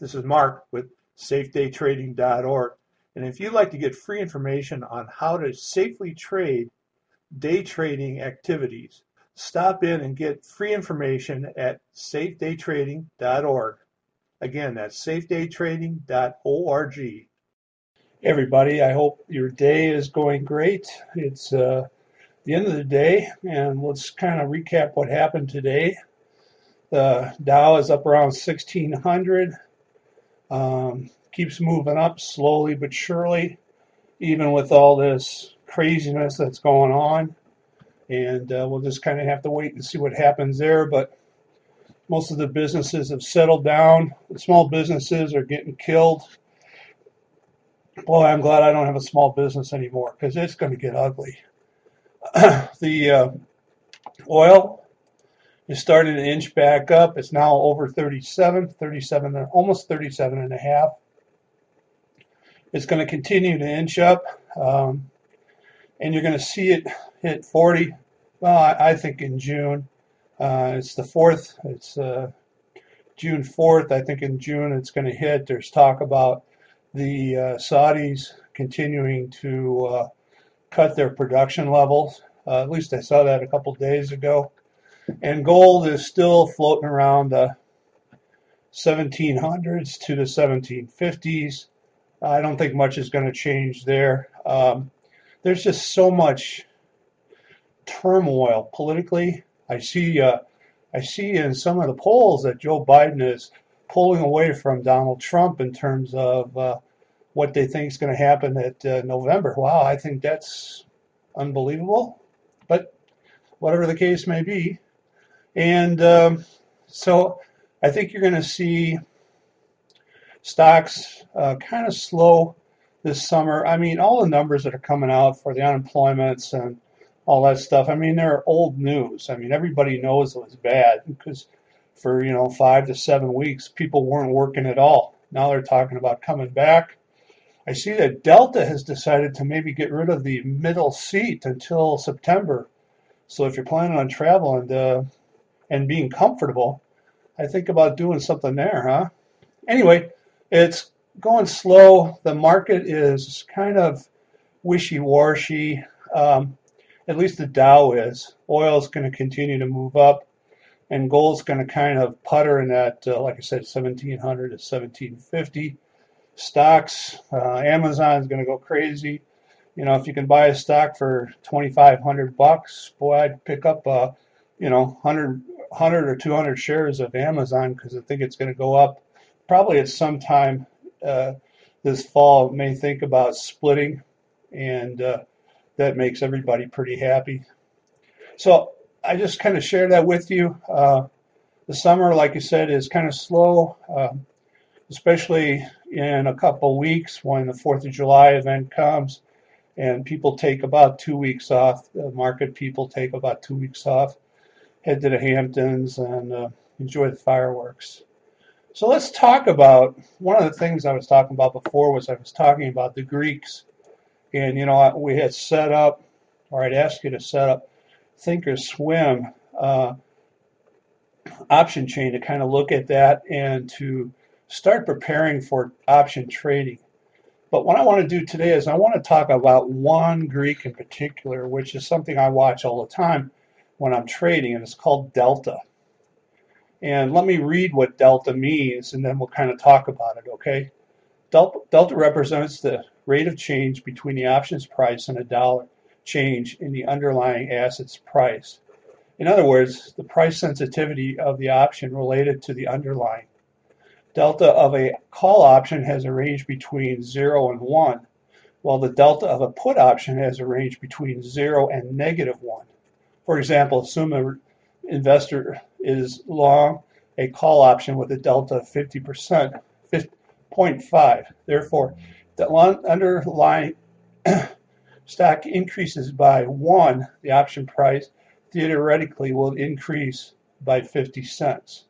This is Mark with safedaytrading.org. And if you'd like to get free information on how to safely trade day trading activities, stop in and get free information at safedaytrading.org. Again, that's safedaytrading.org. Hey everybody, I hope your day is going great. It's the end of the day, and let's kind of recap what happened today. The Dow is up around 1600. Keeps moving up slowly but surely, even with all this craziness that's going on. And we'll just kind of have to wait and see what happens there. But most of the businesses have settled down. The small businesses are getting killed. Boy, I'm glad I don't have a small business anymore because it's going to get ugly. The oil is starting to inch back up. It's now over 37, almost 37 and a half. It's going to continue to inch up, and you're going to see it hit 40. Well, I think in June. It's the 4th. It's June 4th. I think in June it's going to hit. There's talk about the Saudis continuing to cut their production levels. At least I saw that a couple days ago. And gold is still floating around the 1700s to the 1750s. I don't think much is going to change there. There's just so much turmoil politically. I see in some of the polls that Joe Biden is pulling away from Donald Trump in terms of what they think is going to happen at November. Wow, I think that's unbelievable. But whatever the case may be. And so I think you're going to see stocks kind of slow this summer. I mean, all the numbers that are coming out for the unemployments and all that stuff, I mean, they're old news. I mean, everybody knows it was bad because for, 5 to 7 weeks, people weren't working at all. Now they're talking about coming back. I see that Delta has decided to maybe get rid of the middle seat until September. So if you're planning on traveling and being comfortable, I think about doing something there, huh? Anyway, it's going slow. The market is kind of wishy-washy. At least the Dow is. Oil is going to continue to move up, and gold's going to kind of putter in that, like I said, 1700 to 1750. Stocks, Amazon is going to go crazy. If you can buy a stock for $2,500, boy, I'd pick up 100 or 200 shares of Amazon because I think it's going to go up. Probably at some time this fall, may think about splitting, and that makes everybody pretty happy. So I just kind of share that with you. The summer, like I said, is kind of slow, especially in a couple weeks when the 4th of July event comes and people take about 2 weeks off. The market people take about 2 weeks off, head to the Hamptons and enjoy the fireworks. So let's talk about, one of the things I was talking about before was I was talking about the Greeks. And, we had set up, or I'd ask you to set up Thinkorswim option chain to kind of look at that and to start preparing for option trading. But what I want to do today is I want to talk about one Greek in particular, which is something I watch all the time when I'm trading, and it's called Delta. And let me read what Delta means, and then we'll kind of talk about it, okay? Delta represents the rate of change between the options price and a dollar change in the underlying asset's price. In other words, the price sensitivity of the option related to the underlying. Delta of a call option has a range between 0 and 1, while the delta of a put option has a range between 0 and -1. For example, assume an investor is long a call option with a delta of 50%, 0.5. Therefore, the underlying stock increases by 1, the option price theoretically will increase by 50 cents.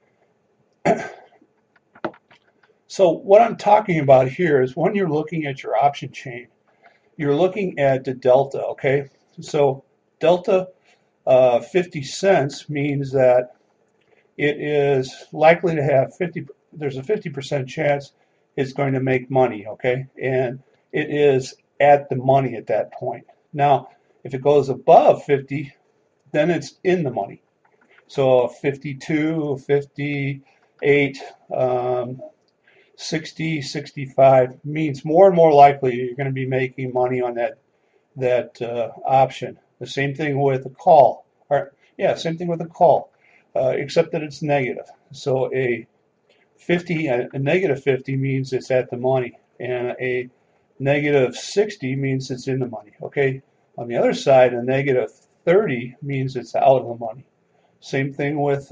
So what I'm talking about here is when you're looking at your option chain, you're looking at the delta, okay? So delta 50 cents means that it is likely to have there's a 50% chance it's going to make money, okay? And it is at the money at that point. Now, if it goes above 50, then it's in the money. So 52, 58, 60, 65 means more and more likely you're going to be making money on that option. The same thing with a call. Same thing with a call, except that it's negative. So a negative 50 means it's at the money, and a negative 60 means it's in the money. Okay. On the other side, a negative 30 means it's out of the money. Same thing with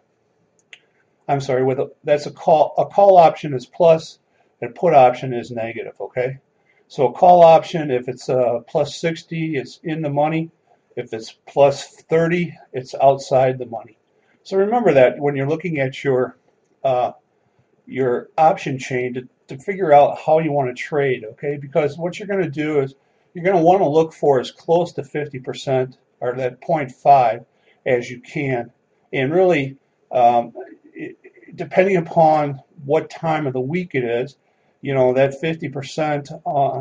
that's a call. A call option is plus, and a put option is negative. Okay, so a call option, if it's plus 60, it's in the money. If it's plus 30, it's outside the money. So remember that when you're looking at your option chain to figure out how you want to trade. Okay, because what you're going to do is you're going to want to look for as close to 50% or that 0.5 as you can, and really. Depending upon what time of the week it is, that 50%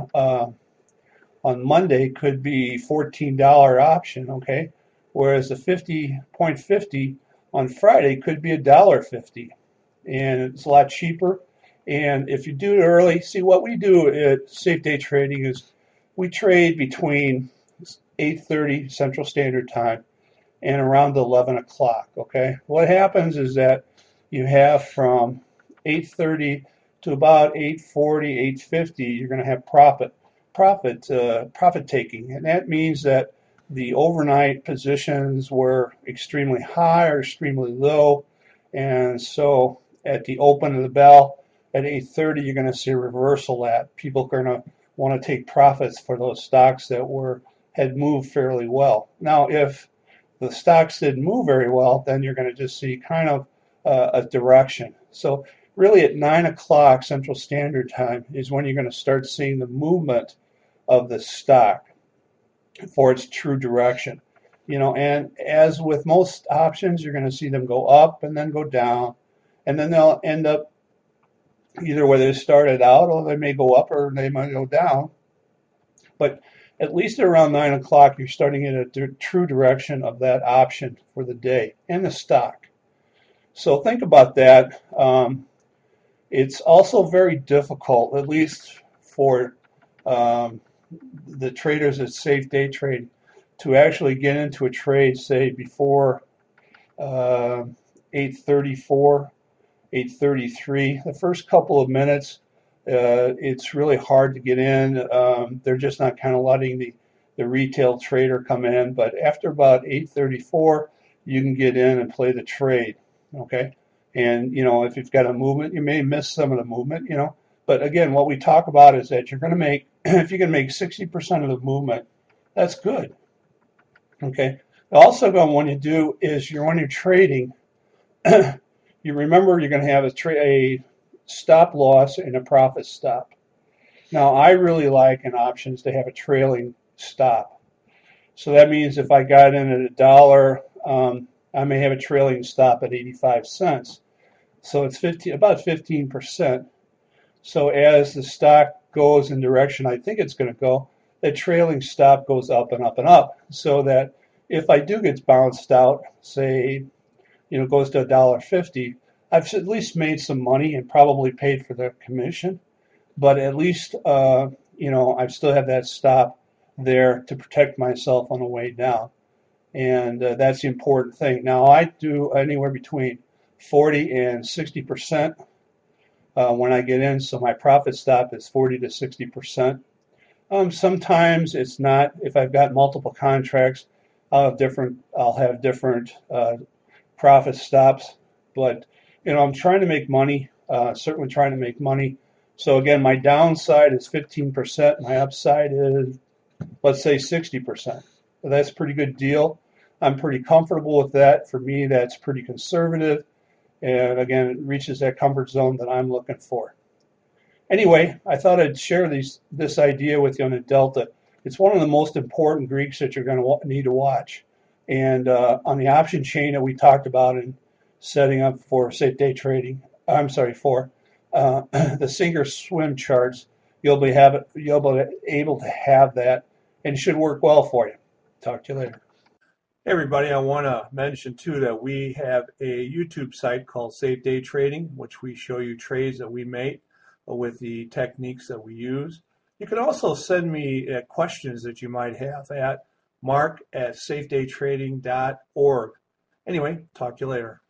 on Monday could be $14 option, okay? Whereas the 50.50 on Friday could be $1.50, and it's a lot cheaper. And if you do it early, see what we do at Safe Day Trading is we trade between 8:30 Central Standard Time and around 11 o'clock, okay? What happens is that you have from 8:30 to about 8:40, 8:50, you're going to have profit taking, and that means that the overnight positions were extremely high or extremely low, and so at the open of the bell at 8:30, you're going to see a reversal. That people are going to want to take profits for those stocks that had moved fairly well. Now, if the stocks didn't move very well, then you're going to just see kind of a direction. So really at 9 o'clock Central Standard Time is when you're going to start seeing the movement of the stock for its true direction. And as with most options, you're going to see them go up and then go down, and then they'll end up either where they started out, or they may go up or they might go down. But at least around 9 o'clock, you're starting in a true direction of that option for the day and the stock. So think about that. It's also very difficult, at least for the traders at Safe Day Trade, to actually get into a trade, say, before 8:34, 8:33. The first couple of minutes, it's really hard to get in. They're just not kind of letting the retail trader come in. But after about 8:34, you can get in and play the trade. Okay, and if you've got a movement, you may miss some of the movement. But again, what we talk about is that you're going to make, if you can make 60% of the movement, that's good. Okay. Also, what you do is when you're trading, you remember you're going to have a stop loss and a profit stop. Now, I really like in options to have a trailing stop. So that means if I got in at $1, I may have a trailing stop at 85 cents. So it's about 15%. So as the stock goes in direction I think it's going to go, that trailing stop goes up and up and up. So that if I do get bounced out, say, goes to $1.50, I've at least made some money and probably paid for the commission. But at least, I still have that stop there to protect myself on the way down. And that's the important thing. Now, I do anywhere between 40 and 60% when I get in, so my profit stop is 40 to 60%. Sometimes it's not. If I've got multiple contracts, I'll have different profit stops. But I'm trying to make money. Certainly trying to make money. So again, my downside is 15%. My upside is, let's say, 60%. So that's a pretty good deal. I'm pretty comfortable with that. For me, that's pretty conservative. And again, it reaches that comfort zone that I'm looking for. Anyway, I thought I'd share this idea with you on the Delta. It's one of the most important Greeks that you're going to need to watch. And on the option chain that we talked about in setting up for Safe Day Trading, I'm sorry, for the sink or swim charts, you'll be able to have that, and it should work well for you. Talk to you later. Hey everybody, I want to mention too that we have a YouTube site called Safe Day Trading, which we show you trades that we make with the techniques that we use. You can also send me questions that you might have at mark@safedaytrading.org. Anyway, talk to you later.